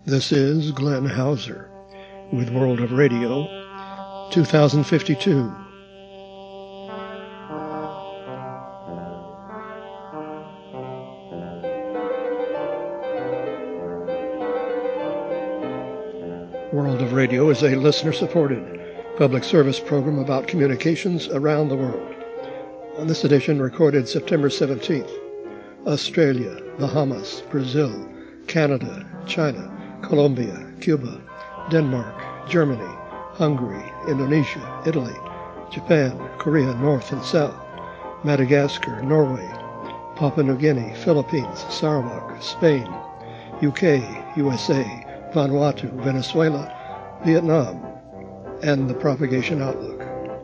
This is Glenn Hauser with World of Radio 2052. World of Radio is a listener-supported public service program about communications around the world. On this edition, recorded September 17th, Australia, Bahamas, Brazil, Canada, China, Colombia, Cuba, Denmark, Germany, Hungary, Indonesia, Italy, Japan, Korea, North and South, Madagascar, Norway, Papua New Guinea, Philippines, Sarawak, Spain, UK, USA, Vanuatu, Venezuela, Vietnam, and the Propagation Outlook.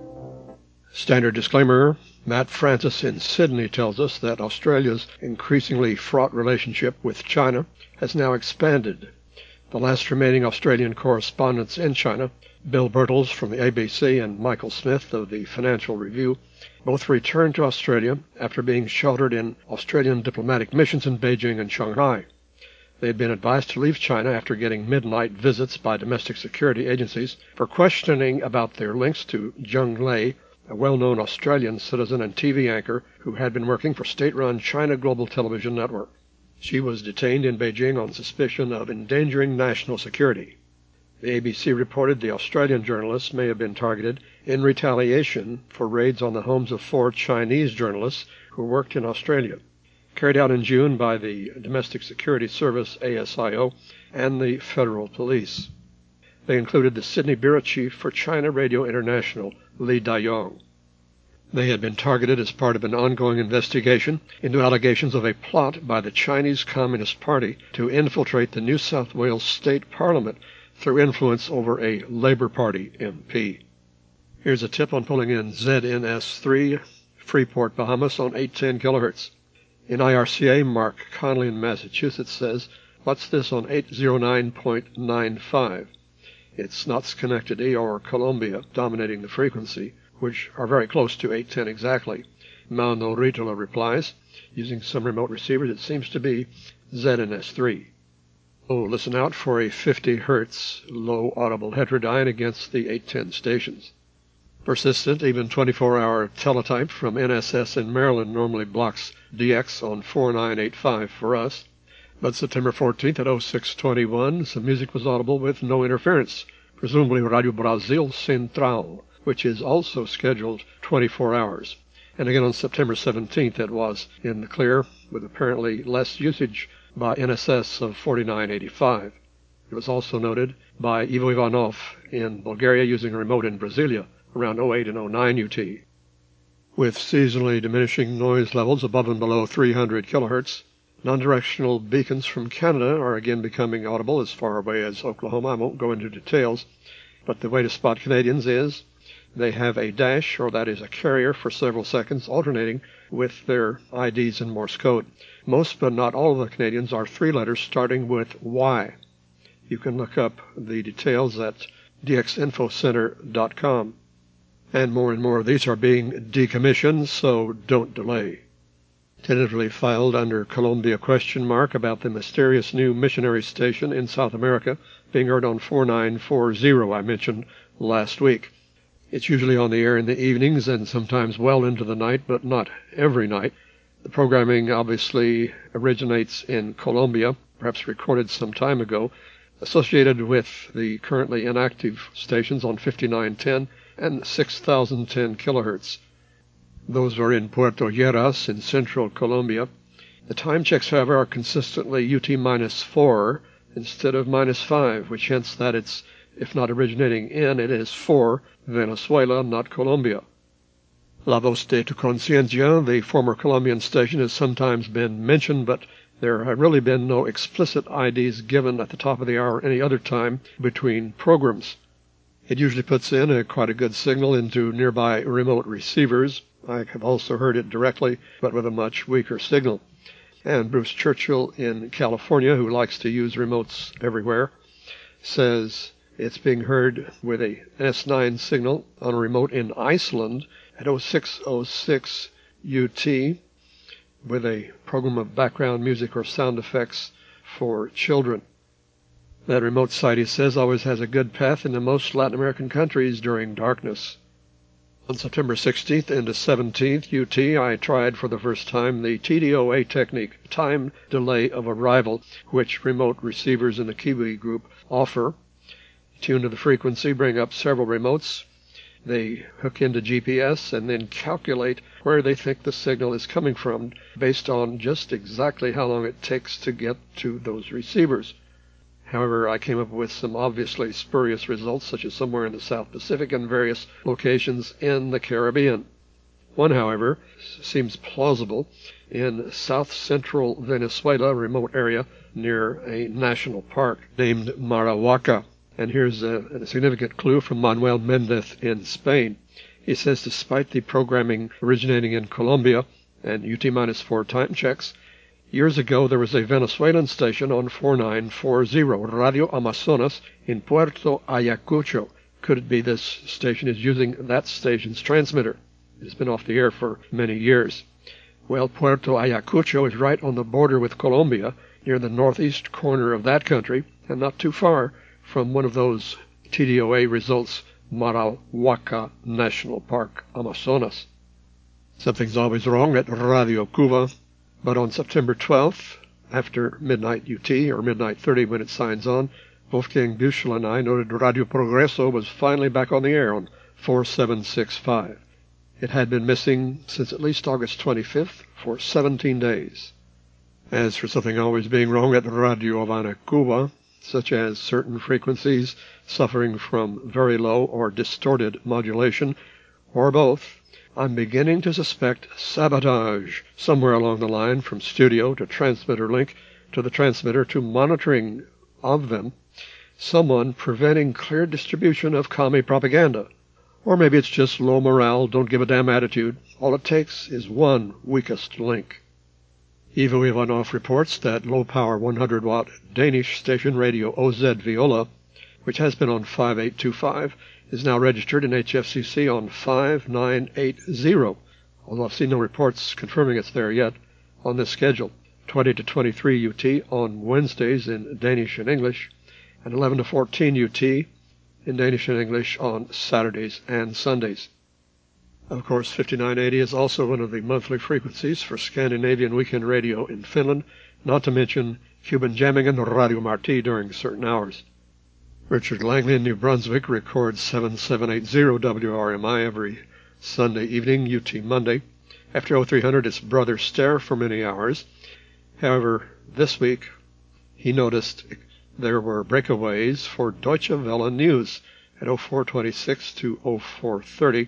Standard disclaimer, Matt Francis in Sydney tells us that Australia's increasingly fraught relationship with China has now expanded. The last remaining Australian correspondents in China, Bill Birtles from the ABC and Michael Smith of the Financial Review, both returned to Australia after being sheltered in Australian diplomatic missions in Beijing and Shanghai. They had been advised to leave China after getting midnight visits by domestic security agencies for questioning about their links to Zheng Lei, a well-known Australian citizen and TV anchor who had been working for state-run China Global Television Network. She was detained in Beijing on suspicion of endangering national security. The ABC reported the Australian journalists may have been targeted in retaliation for raids on the homes of 4 Chinese journalists who worked in Australia, carried out in June by the Domestic Security Service, ASIO, and the Federal Police. They included the Sydney Bureau Chief for China Radio International, Li Dayong. They had been targeted as part of an ongoing investigation into allegations of a plot by the Chinese Communist Party to infiltrate the New South Wales State Parliament through influence over a Labour Party MP. Here's a tip on pulling in ZNS3, Freeport, Bahamas on 810 kHz. In IRCA, Mark Connolly in Massachusetts says, "What's this on 809.95? It's not Schenectady or Colombia dominating the frequency, which are very close to 810 exactly." Mauno Ritola replies, using some remote receivers, it seems to be ZNS3. Oh, listen out for a 50 Hz low audible heterodyne against the 810 stations. Persistent, even 24-hour teletype from NSS in Maryland normally blocks DX on 4985 for us. But September 14th at 0621, some music was audible with no interference, presumably Radio Brasil Central, which is also scheduled 24 hours. And again on September 17th, it was in the clear, with apparently less usage by NSS of 4985. It was also noted by Ivo Ivanov in Bulgaria using a remote in Brasilia around 08 and 09 UT. With seasonally diminishing noise levels above and below 300 kHz, non-directional beacons from Canada are again becoming audible as far away as Oklahoma. I won't go into details, but the way to spot Canadians is they have a dash, or that is a carrier, for several seconds, alternating with their IDs in Morse code. Most, but not all, of the Canadians are 3 letters starting with Y. You can look up the details at dxinfocenter.com. And more of these are being decommissioned, so don't delay. Tentatively filed under Colombia ? About the mysterious new missionary station in South America being heard on 4940 I mentioned last week. It's usually on the air in the evenings and sometimes well into the night, but not every night. The programming obviously originates in Colombia, perhaps recorded some time ago, associated with the currently inactive stations on 5910 and 6010 kHz. Those are in Puerto Lleras in central Colombia. The time checks, however, are consistently UT-4 instead of -5, which hints that it's, if not originating in, it is for Venezuela, not Colombia. La Voz de tu Conciencia, the former Colombian station, has sometimes been mentioned, but there have really been no explicit IDs given at the top of the hour or any other time between programs. It usually puts in quite a good signal into nearby remote receivers. I have also heard it directly, but with a much weaker signal. And Bruce Churchill in California, who likes to use remotes everywhere, says it's being heard with a S9 signal on a remote in Iceland at 0606 UT with a program of background music or sound effects for children. That remote site, he says, always has a good path into most Latin American countries during darkness. On September 16th into 17th UT, I tried for the first time the TDOA technique, time delay of arrival, which remote receivers in the Kiwi group offer. Tune to the frequency, bring up several remotes. They hook into GPS and then calculate where they think the signal is coming from based on just exactly how long it takes to get to those receivers. However, I came up with some obviously spurious results, such as somewhere in the South Pacific and various locations in the Caribbean. One, however, seems plausible in south-central Venezuela, a remote area near a national park named Marahuaca. And here's a significant clue from Manuel Mendez in Spain. He says despite the programming originating in Colombia and UT-4 time checks, years ago there was a Venezuelan station on 4940, Radio Amazonas, in Puerto Ayacucho. Could it be this station is using that station's transmitter? It's been off the air for many years. Well, Puerto Ayacucho is right on the border with Colombia, near the northeast corner of that country, and not too far from one of those TDOA results, Marahuaca National Park, Amazonas. Something's always wrong at Radio Cuba, but on September 12th, after midnight UT, or midnight 30 when it signs on, Wolfgang Büchel and I noted Radio Progreso was finally back on the air on 4765. It had been missing since at least August 25th for 17 days. As for something always being wrong at Radio Havana, Cuba, such as certain frequencies suffering from very low or distorted modulation, or both, I'm beginning to suspect sabotage somewhere along the line from studio to transmitter link to the transmitter to monitoring of them, someone preventing clear distribution of commie propaganda. Or maybe it's just low morale, don't give a damn attitude. All it takes is one weakest link. Ivo Ivanov reports that low-power 100-watt Danish station radio OZ Viola, which has been on 5825, is now registered in HFCC on 5980, although I've seen no reports confirming it's there yet, on this schedule, 20 to 23 UT on Wednesdays in Danish and English, and 11 to 14 UT in Danish and English on Saturdays and Sundays. Of course, 5980 is also one of the monthly frequencies for Scandinavian Weekend Radio in Finland, not to mention Cuban jamming and Radio Marti during certain hours. Richard Langley in New Brunswick records 7780 WRMI every Sunday evening, UT Monday. After 0300, it's Brother Stare for many hours. However, this week, he noticed there were breakaways for Deutsche Welle News at 0426 to 0430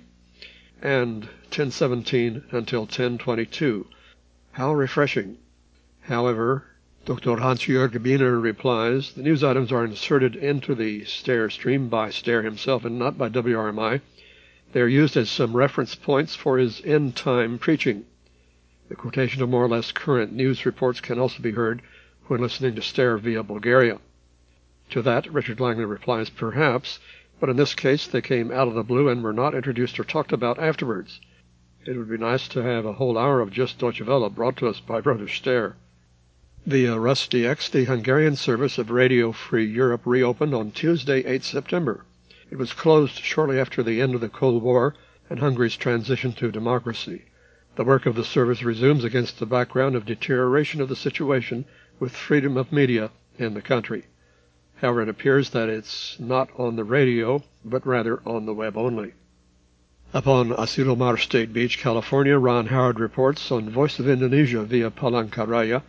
and 1017 until 1022. How refreshing. However, Dr. Hans-Jörg Biener replies, the news items are inserted into the Stare stream by Stare himself and not by WRMI. They are used as some reference points for his end-time preaching. The quotation of more or less current news reports can also be heard when listening to Stare via Bulgaria. To that, Richard Langley replies, perhaps, but in this case they came out of the blue and were not introduced or talked about afterwards. It would be nice to have a whole hour of just Deutsche Welle brought to us by Brother Stare. The RusDX, the Hungarian service of Radio Free Europe, reopened on Tuesday, 8 September. It was closed shortly after the end of the Cold War and Hungary's transition to democracy. The work of the service resumes against the background of deterioration of the situation with freedom of media in the country. However, it appears that it's not on the radio, but rather on the web only. Upon Asilomar State Beach, California, Ron Howard reports on Voice of Indonesia via Palangkaraya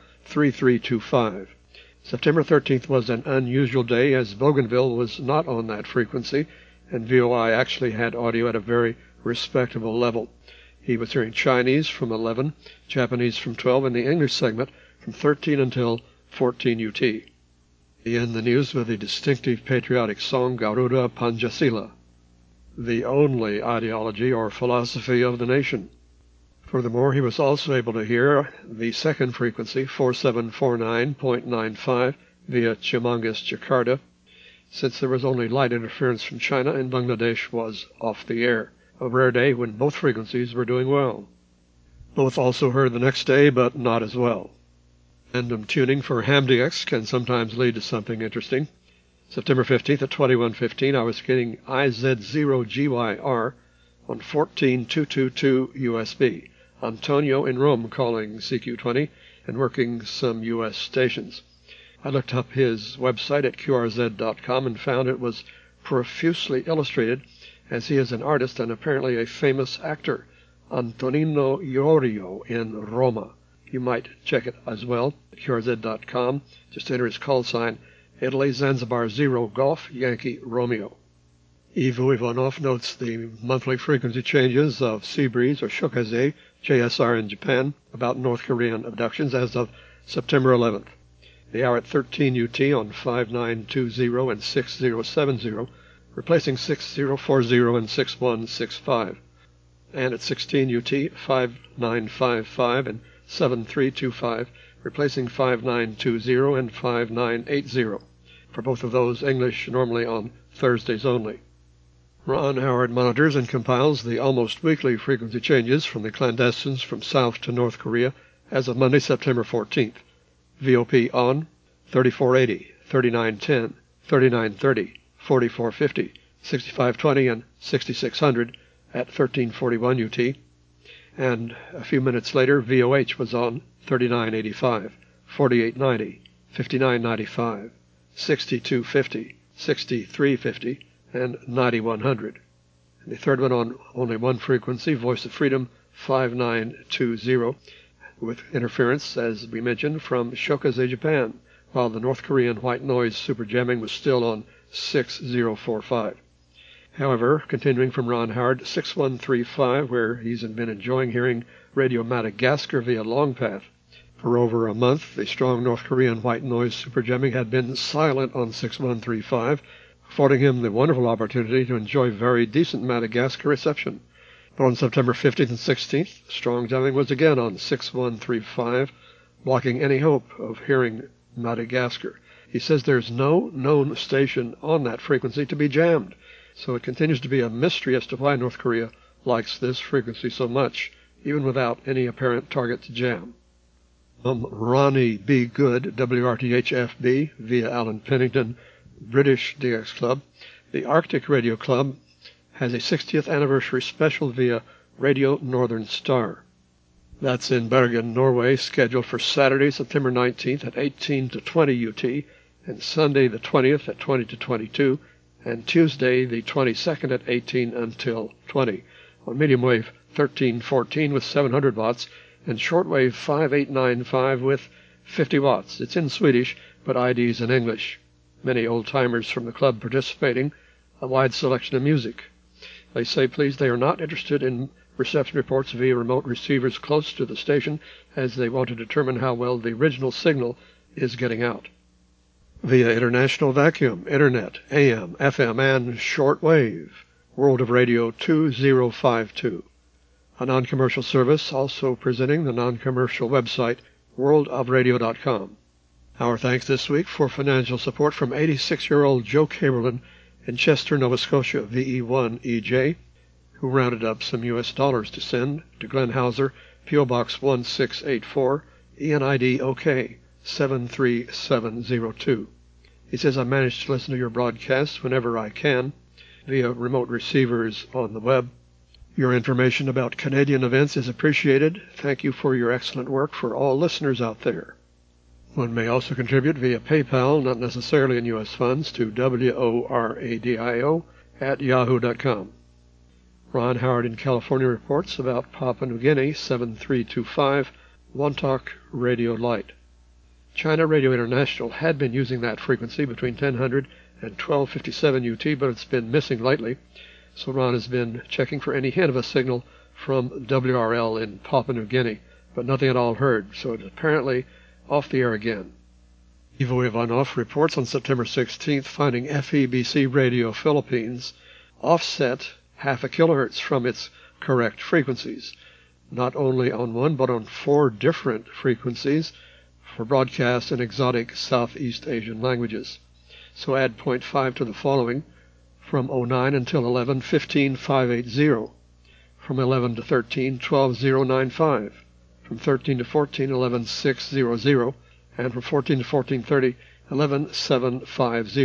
3325. September 13th was an unusual day as Bougainville was not on that frequency, and VOI actually had audio at a very respectable level. He was hearing Chinese from 11, Japanese from 12, and the English segment from 13 until 14 UT. He ended the news with the distinctive patriotic song Garuda Pancasila, the only ideology or philosophy of the nation. Furthermore, he was also able to hear the second frequency, 4749.95, via Chimangis, Jakarta, since there was only light interference from China and Bangladesh was off the air, a rare day when both frequencies were doing well. Both also heard the next day, but not as well. Random tuning for HamDX can sometimes lead to something interesting. September 15th at 21:15, I was getting IZ0GYR on 14222 USB. Antonio in Rome calling CQ20 and working some U.S. stations. I looked up his website at QRZ.com and found it was profusely illustrated, as he is an artist and apparently a famous actor, Antonino Iorio in Roma. You might check it as well at QRZ.com. Just enter his call sign, Italy Zanzibar 0 Golf Yankee Romeo. Ivo Ivanov notes the monthly frequency changes of Seabreeze or Shokaze JSR in Japan about North Korean abductions as of September 11th. They are at 13 UT on 5920 and 6070, replacing 6040 and 6165, and at 16 UT 5955 and 7325, replacing 5920 and 5980. For both of those, English normally on Thursdays only. Ron Howard monitors and compiles the almost weekly frequency changes from the clandestines from South to North Korea as of Monday, September 14th. VOP on 3480, 3910, 3930, 4450, 6520, and 6600 at 1341 UT. And a few minutes later, VOH was on 3985, 4890, 5995, 6250, 6350, and 9100. And the third one on only one frequency, Voice of Freedom 5920, with interference, as we mentioned, from Shokaze, Japan, while the North Korean white noise super jamming was still on 6045. However, continuing from Ron Howard, 6135, where he's been enjoying hearing Radio Madagascar via Longpath. For over a month, the strong North Korean white noise super jamming had been silent on 6135, affording him the wonderful opportunity to enjoy very decent Madagascar reception. But on September 15th and 16th, strong jamming was again on 6135, blocking any hope of hearing Madagascar. He says there's no known station on that frequency to be jammed, so it continues to be a mystery as to why North Korea likes this frequency so much, even without any apparent target to jam. Ronnie B. Good, WRTH-FB, via Alan Pennington, British DX Club. The Arctic Radio Club has a 60th anniversary special via Radio Northern Star. That's in Bergen, Norway, scheduled for Saturday, September 19th at 18 to 20 UT, and Sunday the 20th at 20 to 22, and Tuesday the 22nd at 18 until 20, on medium wave 1314 with 700 watts, and shortwave 5895 with 50 watts. It's in Swedish, but ID's in English. Many old-timers from the club participating, a wide selection of music. They say, please, they are not interested in reception reports via remote receivers close to the station, as they want to determine how well the original signal is getting out. Via international vacuum, internet, AM, FM, and shortwave, World of Radio 2052. A non-commercial service also presenting the non-commercial website worldofradio.com. Our thanks this week for financial support from 86-year-old Joe Caberlin in Chester, Nova Scotia, VE1EJ, who rounded up some U.S. dollars to send to Glenn Hauser, P.O. Box 1684, ENID OK 73702. He says, I manage to listen to your broadcasts whenever I can via remote receivers on the web. Your information about Canadian events is appreciated. Thank you for your excellent work for all listeners out there. One may also contribute via PayPal, not necessarily in U.S. funds, to WORADIO@yahoo.com. Ron Howard in California reports about Papua New Guinea 7325, Wontok Radio Light. China Radio International had been using that frequency between 1000 and 1257 UT, but it's been missing lately. So Ron has been checking for any hint of a signal from WRL in Papua New Guinea, but nothing at all heard, so it's apparently off the air again. Ivo Ivanov reports on September 16th finding FEBC Radio Philippines offset half a kilohertz from its correct frequencies, not only on one but on 4 different frequencies for broadcast in exotic Southeast Asian languages. So add 0.5 to the following: from 09 until 11, 15,580. From 11 to 13, 12,095. From 13 to 14, 11,600. And from 14 to 14:30, 11,750.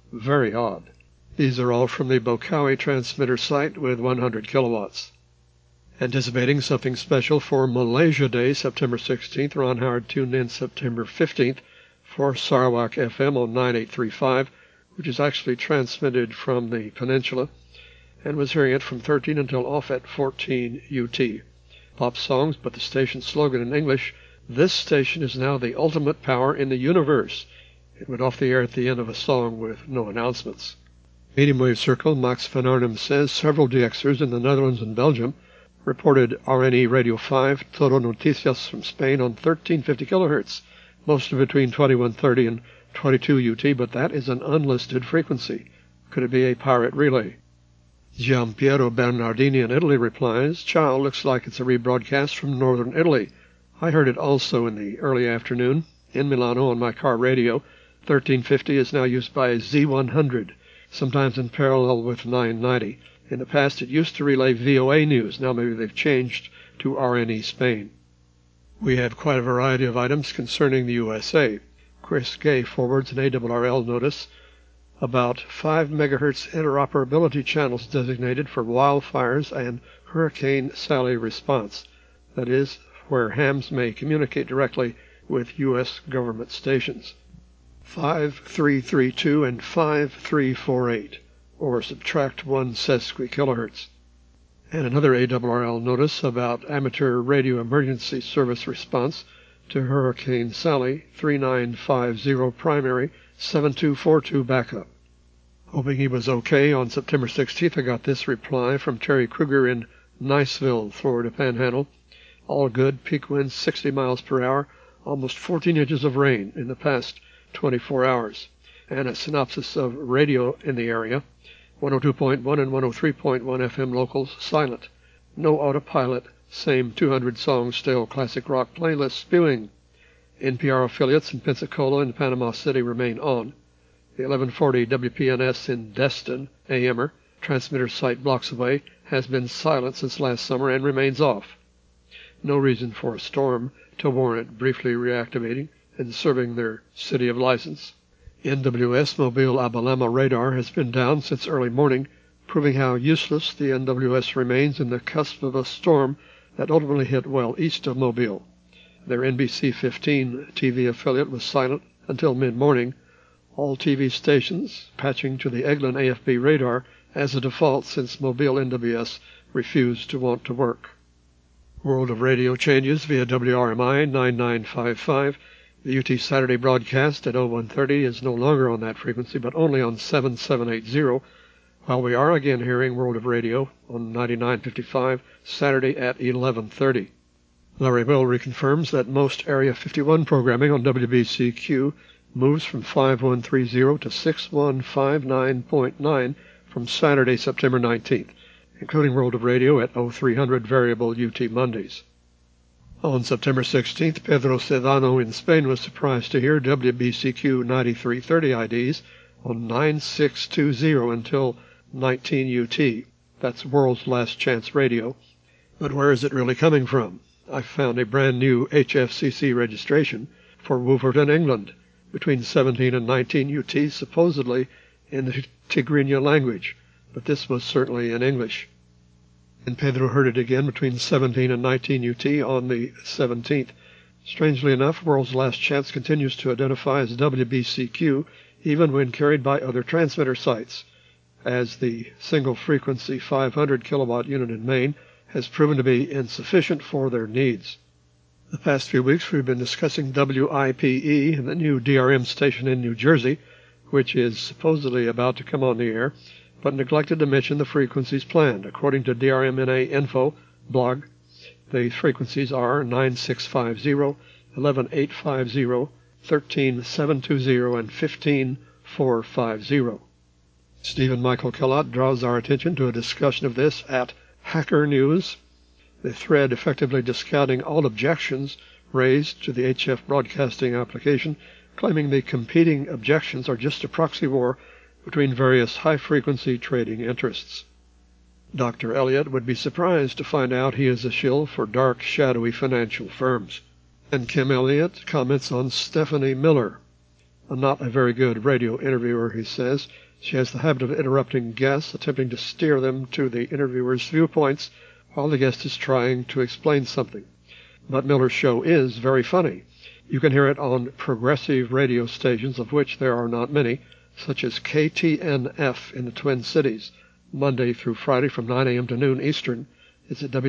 Very odd. These are all from the Bokawi transmitter site with 100 kilowatts. Anticipating something special for Malaysia Day, September 16th, Ron Howard tuned in September 15th for Sarawak FM on 9835, which is actually transmitted from the peninsula, and was hearing it from 13 until off at 14 UT. Pop songs, but the station's slogan in English, "This station is now the ultimate power in the universe." It went off the air at the end of a song with no announcements. Medium Wave Circle, Max van Arnhem says several DXers in the Netherlands and Belgium reported RNE Radio 5 Todo Noticias from Spain on 1350 kHz, mostly between 2130 and 22 UT, but that is an unlisted frequency. Could it be a pirate relay? Giampiero Bernardini in Italy replies, "Ciao, looks like it's a rebroadcast from northern Italy. I heard it also in the early afternoon. In Milano on my car radio, 1350 is now used by Z100, sometimes in parallel with 990. In the past it used to relay VOA news. Now maybe they've changed to RNE Spain." We have quite a variety of items concerning the USA. Chris Gay forwards an ARRL notice about 5 megahertz interoperability channels designated for wildfires and Hurricane Sally response. That is, where hams may communicate directly with U.S. government stations. 5332 and 5348, or subtract 1 sesquikilohertz. And another ARRL notice about amateur radio emergency service response to Hurricane Sally, 3950 primary, 7242 backup. Hoping he was okay on September 16th, I got this reply from Terry Kruger in Niceville, Florida Panhandle. All good, peak winds 60 miles per hour, almost 14 inches of rain in the past 24 hours. And a synopsis of radio in the area. 102.1 and 103.1 FM locals silent. No autopilot, same 200 songs still classic rock playlist spewing. NPR affiliates in Pensacola and Panama City remain on. The 1140 WPNS in Destin, AMer, transmitter site blocks away, has been silent since last summer and remains off. No reason for a storm to warrant briefly reactivating and serving their city of license. NWS Mobile Abalama radar has been down since early morning, proving how useless the NWS remains in the cusp of a storm that ultimately hit well east of Mobile. Their NBC-15 TV affiliate was silent until mid-morning. All TV stations patching to the Eglin AFB radar as a default since Mobile NWS refused to want to work. World of Radio changes via WRMI 9955. The UT Saturday broadcast at 0130 is no longer on that frequency, but only on 7780, while we are again hearing World of Radio on 9955 Saturday at 1130. Larry Will reconfirms that most Area 51 programming on WBCQ moves from 5130 to 6159.9 from Saturday, September 19th, including World of Radio at 0300 variable UT Mondays. On September 16th, Pedro Sedano in Spain was surprised to hear WBCQ 9330 IDs on 9620 until 19 UT. That's World's Last Chance Radio. But where is it really coming from? I found a brand new HFCC registration for Wolverton, England, between 17 and 19 UT, supposedly in the Tigrinya language, but this was certainly in English. And Pedro heard it again between 17 and 19 UT on the 17th. Strangely enough, World's Last Chance continues to identify as WBCQ even when carried by other transmitter sites, as the single-frequency 500 kilowatt unit in Maine has proven to be insufficient for their needs. The past few weeks we've been discussing WIPE, the new DRM station in New Jersey, which is supposedly about to come on the air, but neglected to mention the frequencies planned. According to DRMNA Info blog, the frequencies are 9650, 11850, 13720, and 15450. Stephen Michael Kellott draws our attention to a discussion of this at Hacker News, the thread effectively discounting all objections raised to the HF broadcasting application, claiming the competing objections are just a proxy war between various high-frequency trading interests. Dr. Elliott would be surprised to find out he is a shill for dark, shadowy financial firms. And Kim Elliott comments on Stephanie Miller. not a very good radio interviewer, he says. She has the habit of interrupting guests, attempting to steer them to the interviewer's viewpoints while the guest is trying to explain something. But Miller's show is very funny. You can hear it on progressive radio stations, of which there are not many, such as KTNF in the Twin Cities, Monday through Friday from 9 a.m. to noon Eastern. It's at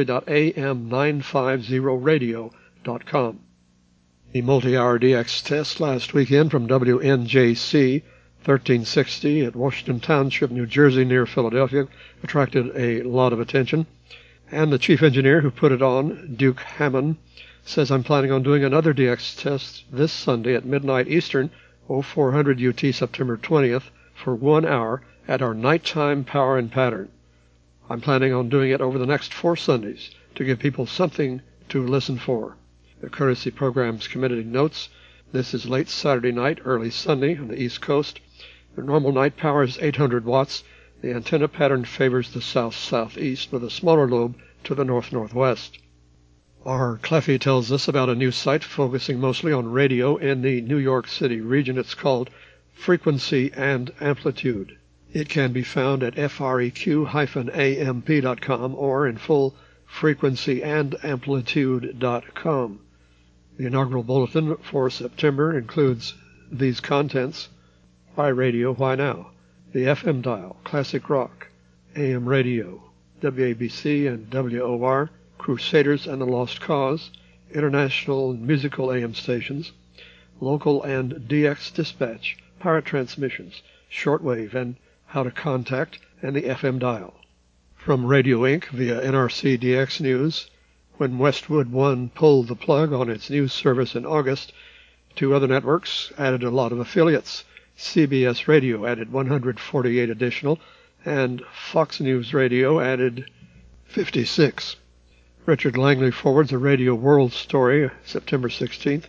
www.am950radio.com. The multi-hour DX test last weekend from WNJC 1360 at Washington Township, New Jersey, near Philadelphia, attracted a lot of attention. And the chief engineer who put it on, Duke Hammond, says, I'm planning on doing another DX test this Sunday at midnight Eastern, 0400 UT, September 20th, for 1 hour at our nighttime power and pattern. I'm planning on doing it over the next 4 Sundays to give people something to listen for. The courtesy program's committee notes, this is late Saturday night, early Sunday on the East Coast. The normal night power is 800 watts. The antenna pattern favors the south-southeast with a smaller lobe to the north-northwest. R. Cleffy tells us about a new site focusing mostly on radio in the New York City region. It's called Frequency and Amplitude. It can be found at freq-amp.com or in full frequencyandamplitude.com. The inaugural bulletin for September includes these contents. Why radio, why now? The FM dial, classic rock, AM radio, WABC and WOR, Crusaders and the Lost Cause, international and musical AM stations, local and DX dispatch, pirate transmissions, shortwave and how to contact, and the FM dial. From Radio Inc. via NRC DX News, when Westwood One pulled the plug on its news service in August, 2 other networks added a lot of affiliates. CBS Radio added 148 additional, and Fox News Radio added 56. Richard Langley forwards a Radio World story, September 16th.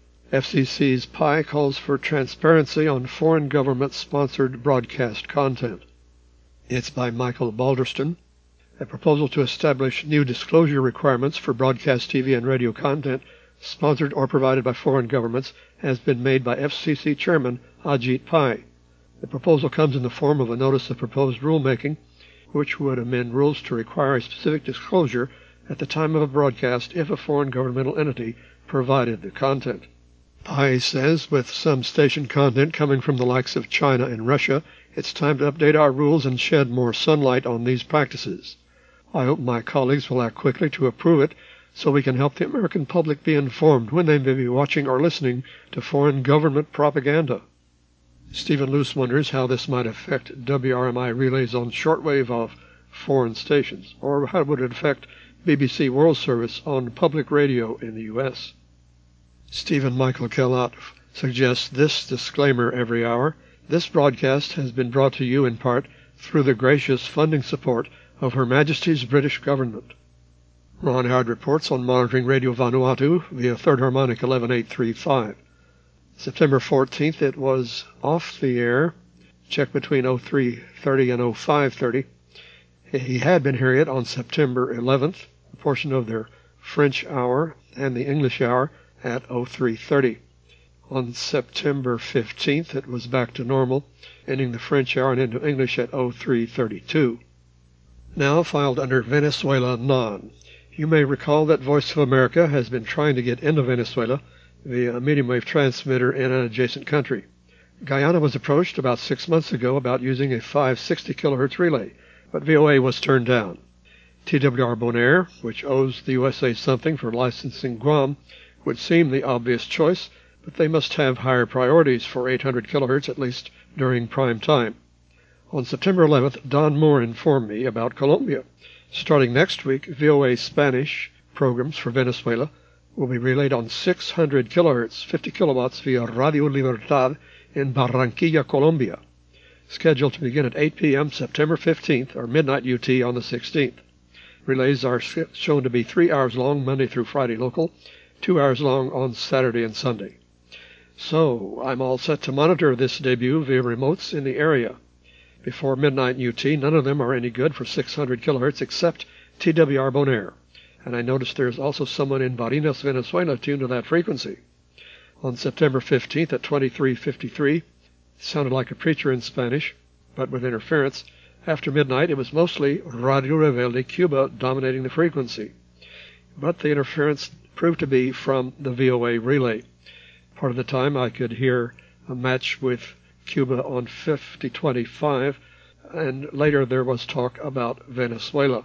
FCC's PI calls for transparency on foreign government-sponsored broadcast content. It's by Michael Balderston. A proposal to establish new disclosure requirements for broadcast TV and radio content sponsored or provided by foreign governments has been made by FCC Chairman Ajit Pai. The proposal comes in the form of a notice of proposed rulemaking, which would amend rules to require a specific disclosure at the time of a broadcast if a foreign governmental entity provided the content. Pai says, with some station content coming from the likes of China and Russia, it's time to update our rules and shed more sunlight on these practices. I hope my colleagues will act quickly to approve it so we can help the American public be informed when they may be watching or listening to foreign government propaganda. Stephen Luce wonders how this might affect WRMI relays on shortwave of foreign stations, or how would it affect BBC World Service on public radio in the U.S. Stephen Michael Kellott suggests this disclaimer every hour. This broadcast has been brought to you in part through the gracious funding support of Her Majesty's British Government. Ron Howard reports on monitoring Radio Vanuatu via 3rd Harmonic 11835. September 14th, it was off the air. Check between 0330 and 0530. He had been hearing it on September 11th, a portion of their French hour and the English hour at 0330. On September 15th, it was back to normal, ending the French hour and into English at 0332. Now filed under Venezuela Non. You may recall that Voice of America has been trying to get into Venezuela via a medium wave transmitter in an adjacent country. Guyana was approached about 6 months ago about using a 560 kilohertz relay, but VOA was turned down. TWR Bonaire, which owes the USA something for licensing Guam, would seem the obvious choice, but they must have higher priorities for 800 kilohertz, at least during prime time. On September 11th, Don Moore informed me about Colombia. Starting next week, VOA Spanish programs for Venezuela will be relayed on 600 kilohertz, 50 kilowatts via Radio Libertad in Barranquilla, Colombia. Scheduled to begin at 8 p.m. September 15th, or midnight UT on the 16th. Relays are shown to be 3 hours long Monday through Friday local, 2 hours long on Saturday and Sunday. So, I'm all set to monitor this debut via remotes in the area. Before midnight UT, none of them are any good for 600 kilohertz except TWR Bonaire. And I noticed there's also someone in Barinas, Venezuela tuned to that frequency. On September 15th at 23:53, it sounded like a preacher in Spanish, but with interference. After midnight, it was mostly Radio Rebelde Cuba dominating the frequency, but the interference proved to be from the VOA relay. Part of the time I could hear a match with Cuba on 5025, and later there was talk about Venezuela.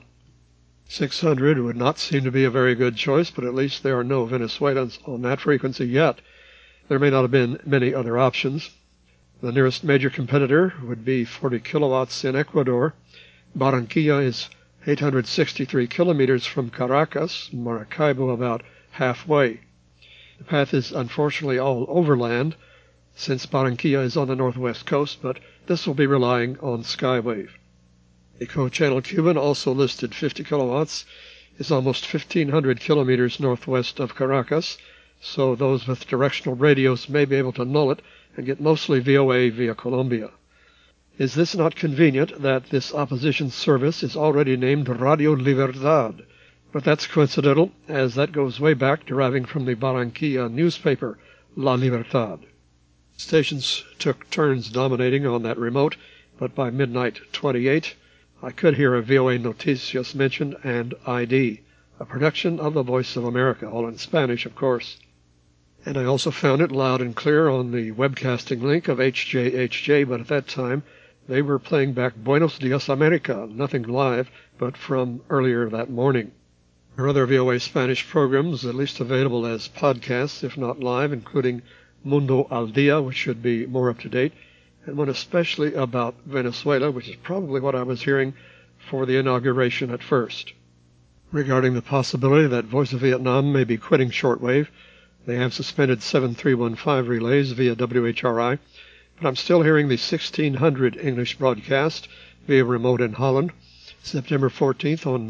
600 would not seem to be a very good choice, but at least there are no Venezuelans on that frequency yet. There may not have been many other options. The nearest major competitor would be 40 kilowatts in Ecuador. Barranquilla is 863 kilometers from Caracas, Maracaibo about halfway. The path is unfortunately all overland, since Barranquilla is on the northwest coast, but this will be relying on Skywave. The co-channel Cuban, also listed 50 kilowatts, is almost 1,500 kilometers northwest of Caracas, so those with directional radios may be able to null it and get mostly VOA via Colombia. Is this not convenient that this opposition service is already named Radio Libertad? But that's coincidental, as that goes way back, deriving from the Barranquilla newspaper, La Libertad. Stations took turns dominating on that remote, but by midnight 28, I could hear a VOA Noticias mentioned and ID, a production of the Voice of America, all in Spanish, of course. And I also found it loud and clear on the webcasting link of HJHJ, but at that time they were playing back Buenos Dias America, nothing live, but from earlier that morning. There are other VOA Spanish programs, at least available as podcasts, if not live, including Mundo al Dia, which should be more up to date, and one especially about Venezuela, which is probably what I was hearing for the inauguration at first. Regarding the possibility that Voice of Vietnam may be quitting shortwave, they have suspended 7315 relays via WHRI, but I'm still hearing the 1600 English broadcast via remote in Holland, September 14th on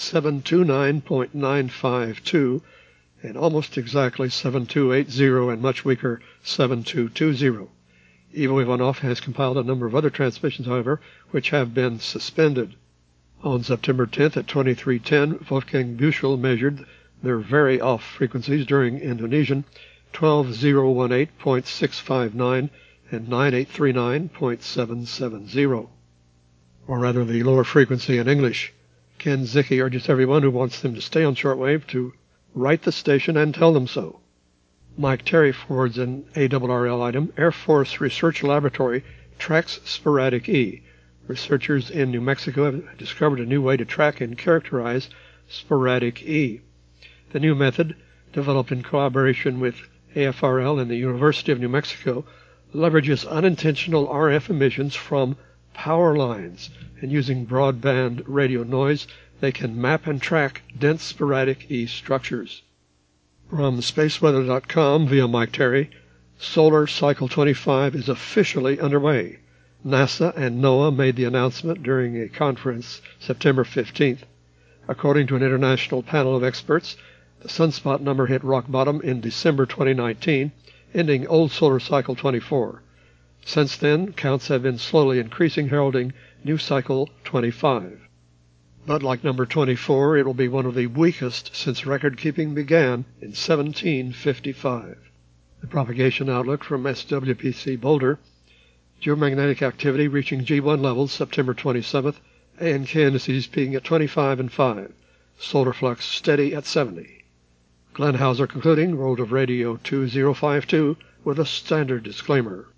9729.952, and almost exactly 7280 and much weaker 7220. Ivo Ivanov has compiled a number of other transmissions, however, which have been suspended. On September 10th at 2310, Wolfgang Büchel measured their very off frequencies during Indonesian 12018.659 and 9839.770. Or rather, the lower frequency in English. Ken Zicke urges everyone who wants them to stay on shortwave to write the station and tell them so. Mike Terry forwards an ARRL item. Air Force Research Laboratory tracks sporadic E. Researchers in New Mexico have discovered a new way to track and characterize sporadic E. The new method, developed in collaboration with AFRL and the University of New Mexico, leverages unintentional RF emissions from power lines, and using broadband radio noise, they can map and track dense sporadic E structures. From spaceweather.com via Mike Terry, Solar Cycle 25 is officially underway. NASA and NOAA made the announcement during a conference September 15th. According to an international panel of experts, the sunspot number hit rock bottom in December 2019, ending old Solar Cycle 24. Since then, counts have been slowly increasing, heralding new Cycle 25. But like number 24, it will be one of the weakest since record-keeping began in 1755. The propagation outlook from SWPC Boulder. Geomagnetic activity reaching G1 levels September 27th, ANK indices peaking at 25 and 5. Solar flux steady at 70. Glenn Hauser concluding World of Radio 2052 with a standard disclaimer.